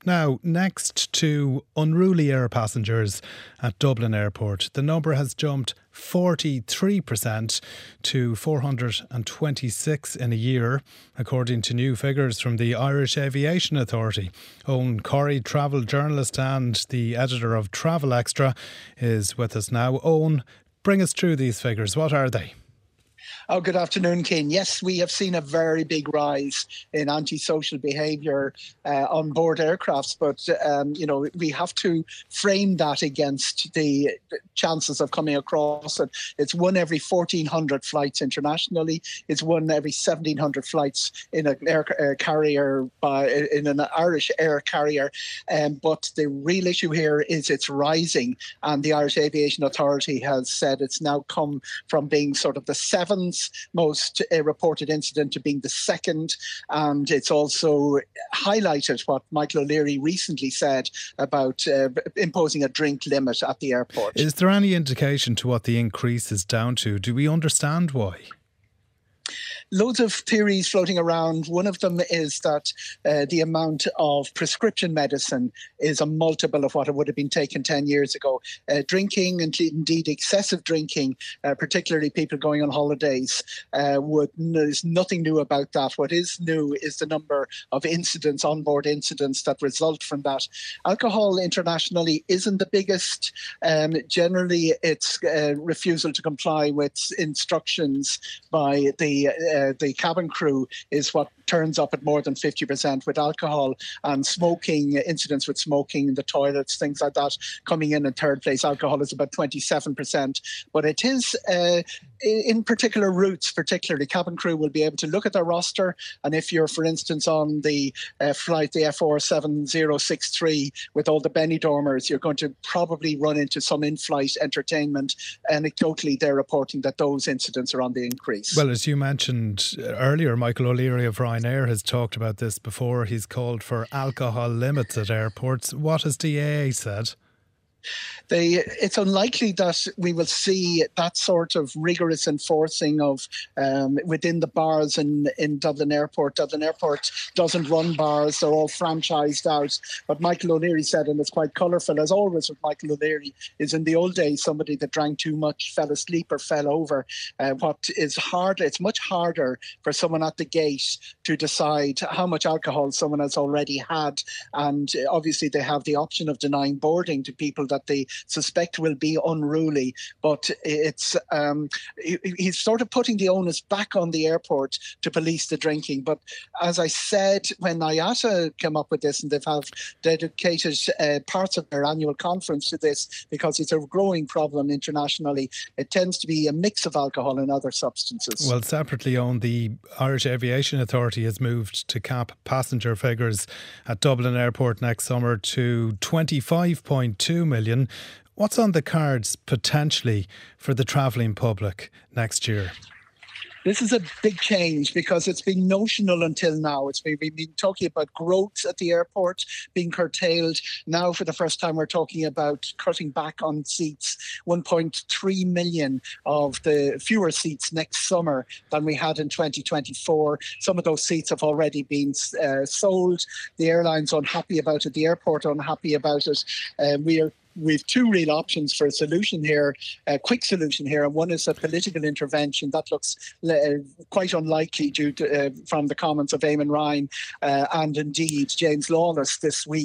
Now, next to unruly air passengers at Dublin Airport, the number has jumped 43% to 426 in a year, according to new figures from the Irish Aviation Authority. Owen Corry, travel journalist and the editor of Travel Extra, is with us now. Owen, bring us through these figures. What are they? Oh, good afternoon, Cian. Yes, we have seen a very big rise in antisocial behaviour on board aircrafts, but we have to frame that against the chances of coming across it. It's one every 1,400 flights internationally. It's one every 1,700 flights in an air carrier in an Irish air carrier. But the real issue here is it's rising, and the Irish Aviation Authority has said it's now come from being sort of the seventh most reported incident to being the second, and it's also highlighted what Michael O'Leary recently said about imposing a drink limit at the airport. Is there any indication to what the increase is down to? Do we understand why? Loads of theories floating around. One of them is that the amount of prescription medicine is a multiple of what it would have been taken 10 years ago. Drinking, and indeed excessive drinking, particularly people going on holidays, there's nothing new about that. What is new is the number of incidents, onboard incidents, that result from that. Alcohol internationally isn't the biggest. Generally, it's refusal to comply with instructions by the cabin crew is what turns up at more than 50% with alcohol, and smoking, incidents with smoking in the toilets, things like that, coming in third place. Alcohol is about 27%. But it is in particular routes, particularly cabin crew will be able to look at their roster, and if you're, for instance, on the flight, the FR7063 with all the Benidormers, you're going to probably run into some in-flight entertainment. Anecdotally, they're reporting that those incidents are on the increase. Well, as you mentioned earlier, Michael O'Leary of Ryanair has talked about this before. He's called for alcohol limits at airports. What has DAA said? It's unlikely that we will see that sort of rigorous enforcing of within the bars in Dublin Airport. Dublin Airport doesn't run bars, they're all franchised out. But Michael O'Leary said, and it's quite colourful, as always with Michael O'Leary, is in the old days somebody that drank too much fell asleep or fell over. What is harder, it's much harder for someone at the gate to decide how much alcohol someone has already had. And obviously they have the option of denying boarding to people that they suspect will be unruly, but it's he's sort of putting the onus back on the airport to police the drinking. But as I said, when IATA came up with this, and they've dedicated parts of their annual conference to this because it's a growing problem internationally, it tends to be a mix of alcohol and other substances. Well, separately owned, the Irish Aviation Authority has moved to cap passenger figures at Dublin Airport next summer to 25.2 million. What's on the cards potentially for the travelling public next year? This is a big change because it's been notional until now. We've been talking about growth at the airport being curtailed. Now, for the first time, we're talking about cutting back on seats. 1.3 million of the fewer seats next summer than we had in 2024. Some of those seats have already been sold. The airline's unhappy about it. The airport unhappy about it. We've two real options for a solution here, a quick solution here, and one is a political intervention. That looks quite unlikely due to from the comments of Eamon Ryan and indeed James Lawless this week.